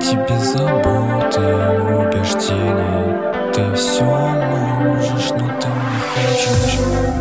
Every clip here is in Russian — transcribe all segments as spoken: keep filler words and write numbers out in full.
тебе заботы и убеждений. Ты все можешь, но ты не хочешь.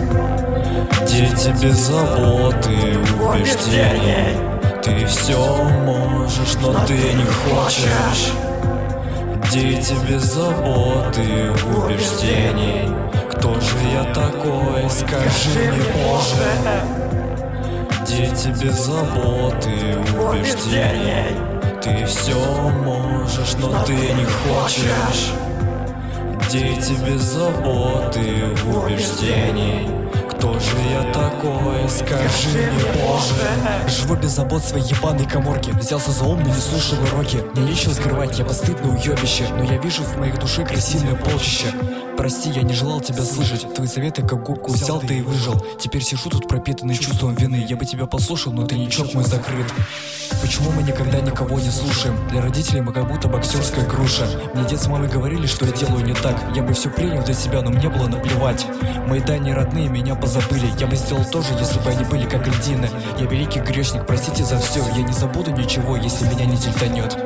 Где тебе заботы и убеждений? Ты все можешь, но ты не хочешь. Где тебе заботы и убеждений? Кто же я такой, скажи мне, Боже. Где тебе заботы и убеждений? Ты все можешь, но ты не хочешь. Где тебе заботы и убеждений? Кто же я такой, скажи мне, Боже. Живу без забот в своей ебаной каморке. Взялся за ум, но не слушал уроки. Мне нечего скрывать, я постыдно уебище. Но я вижу в моих душе красивое полчище. Прости, я не желал тебя слышать. Твои советы как губку взял ты и выжил. Теперь сижу тут пропитанный чувством вины. Я бы тебя послушал, но тайничок мой закрыт. Почему мы никогда никого не слушаем? Для родителей мы как будто боксерская груша. Мне дед с мамой говорили, что я делаю не так. Я бы все принял для себя, но мне было наплевать. Мои дальние родные меня позабыли. Я бы сделал то же, если бы они были как льдины. Я великий грешник, простите за все. Я не забуду ничего, если меня не тельтанет.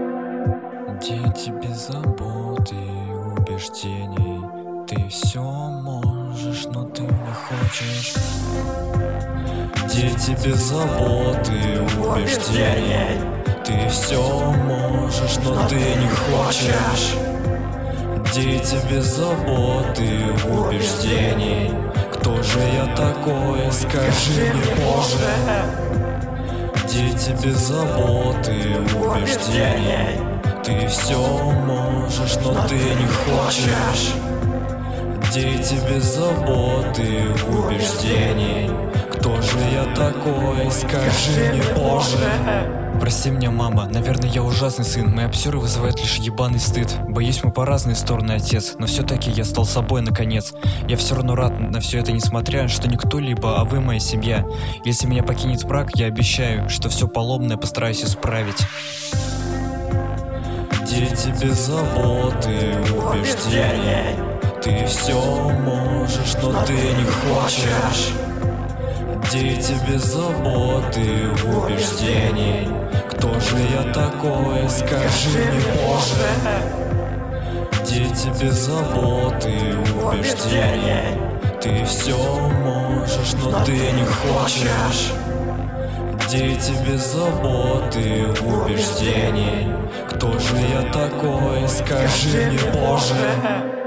Где тебе заботы и убеждений? Ты все можешь, но ты не хочешь. Где тебе заботы и убеждений? Ты все можешь, но ты не хочешь. Где тебе заботы и убеждений? Кто же я такой, скажи мне, Боже. Где тебе заботы и убеждений? Ты все можешь, но ты не хочешь. Где тебе заботы и убеждений? Кто же я такой, скажи мне, Боже. Прости меня, мама, наверное, я ужасный сын. Мои обсеры вызывают лишь ебаный стыд. Боюсь, мы по разные стороны, отец. Но все-таки я стал собой, наконец. Я все равно рад на все это, несмотря, что не кто-либо, а вы моя семья. Если меня покинет брак, я обещаю, что все поломное постараюсь исправить. Где тебе заботы и убеждений? Ты все можешь, но ты не хочешь. Где тебе заботы и убеждений? Кто же я такой, скажи мне, Боже. Где тебе заботы и убеждений? Ты все можешь, но ты не хочешь. Где тебе заботы и убеждений? Кто же я такой, скажи мне, Боже.